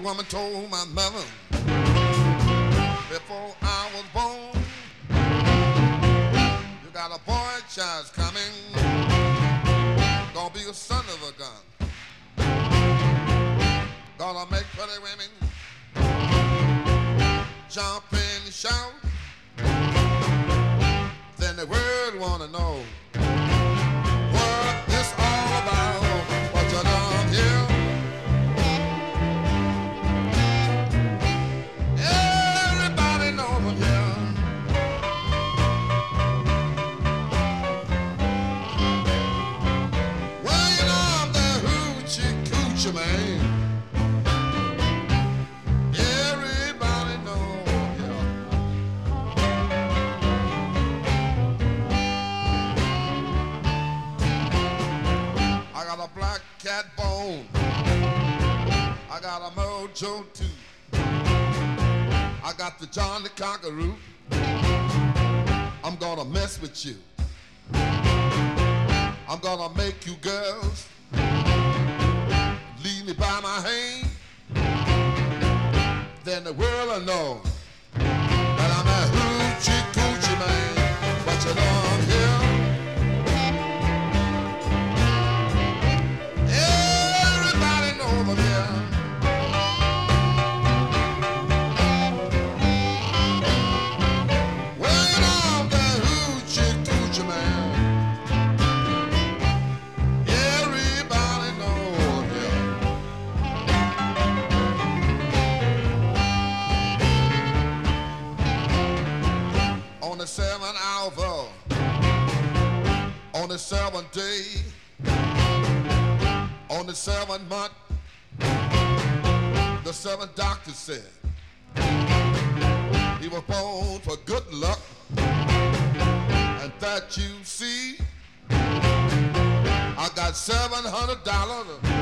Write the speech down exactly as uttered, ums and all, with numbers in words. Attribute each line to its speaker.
Speaker 1: woman told my mother before I was born, you got a boy child coming, gonna be a son of a gun, gonna make pretty women jump and shout. Then the world wanna know what it's all about. What you done here? Everybody knows here. Well, you know I'm the hoochie coochie man. Everybody knows here. I got a black cat bone. I got a mojo too. I got the John the Conqueror. I'm gonna mess with you. I'm gonna make you girls lead me by my hand. Then the world will know that I'm a hoochie coochie man. But you don't hear? Everybody knows I'm here. Well, you know I'm the hoochie coochie man. Everybody knows I'm here. On the seventh hour, on the seventh day, on the seventh month, the seventh doctor said he was born for good luck, and that you see, I got seven hundred dollars